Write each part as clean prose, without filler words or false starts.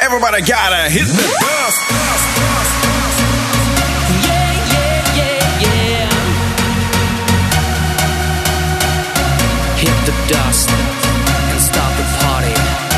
Everybody gotta hit the dust. Yeah, yeah, yeah, yeah. Hit the dust and start the party.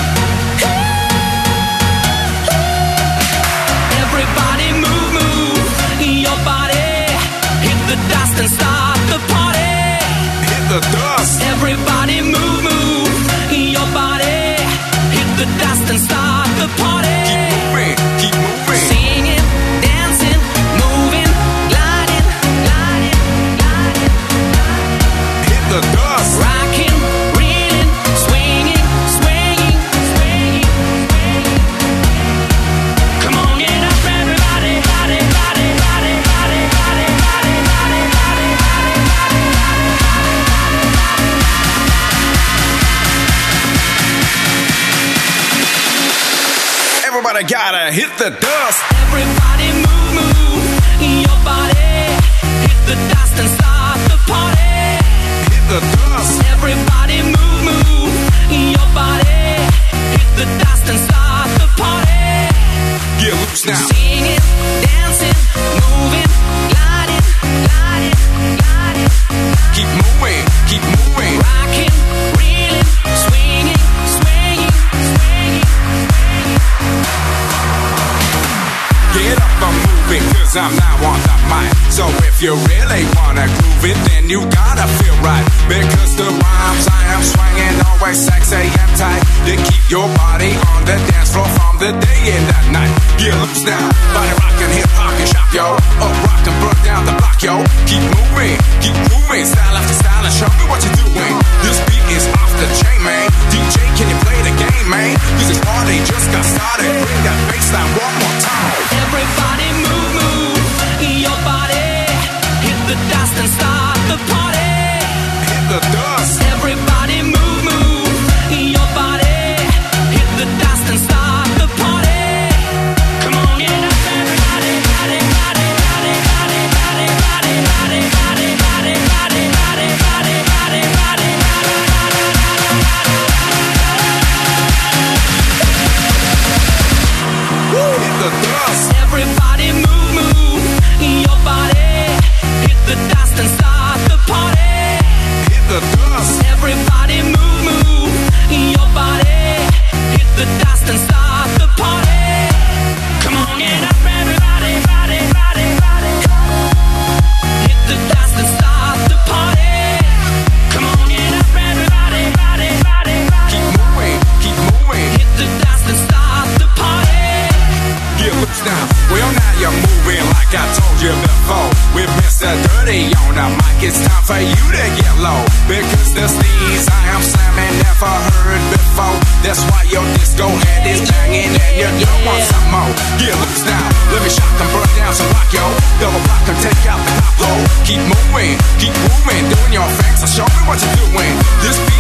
Everybody move, move your body. Hit the dust and start the party. Hit the dust. Everybody move, move your body. Hit the dust and start the party. Keep moving. Singing, dancing, moving, gliding, gliding, gliding. Hit the dust. Rocking, reeling, swinging, swinging, swinging, swinging. Come on, get up, everybody, body, body, body, body, body, body, body, body, body, Everybody gotta hit the dust. Everybody move, move your body. Hit the dust and start the party. Hit the dust. Everybody move, move your body. Hit the dust and start the party. Get loose now. Singing, dancing, moving, gliding, gliding, gliding. Keep moving. Keep moving. Rocking, reeling, swinging, swinging, swinging, swinging. Get up and move it, cause I'm now on the mic. So if you really wanna groove it, then you gotta feel right. Because the rhymes I am swinging always sexy and tight. They keep your body on the dance floor from the day and the night. Get loose now, body rockin', hip hop and shop, yo. Up rock and burn down the block, yo. Keep moving, style after style and show me what you're doing. This beat is off the chain, man. DJ, can you play the game, man? Cause this party just got started. Bring that bassline one more time. Everybody move, move your body. Hit the dust and start the party. Hit the dust. Everybody move, move your body. Hit the dust and start the party. Come on, get up, everybody, body, body, body, body, body, body, body, body, body, body, body, body, body, body, Hit the dust. Everybody move, move your body. Hit the dust and start the party. Hit the dust. Everybody move, move your body. Hit the dust and start the party. Come on, get up, everybody, body, body, body. Hit the dust and start the party. Come on, get up, everybody, body, body, body. Keep moving. Hit the dust and start the party. Get loose now. Well, now you're moving like I told you before. With Mr. Dirty on the mic, it's time for you to get low. Because the steez I am slamming never heard before. That's why your disco head is banging and you don't want some more. Get loose now. Let me shock and burn down some rock, yo. Double block and take out the top hole. Keep moving, doing your thing. So show me what you're doing. This beat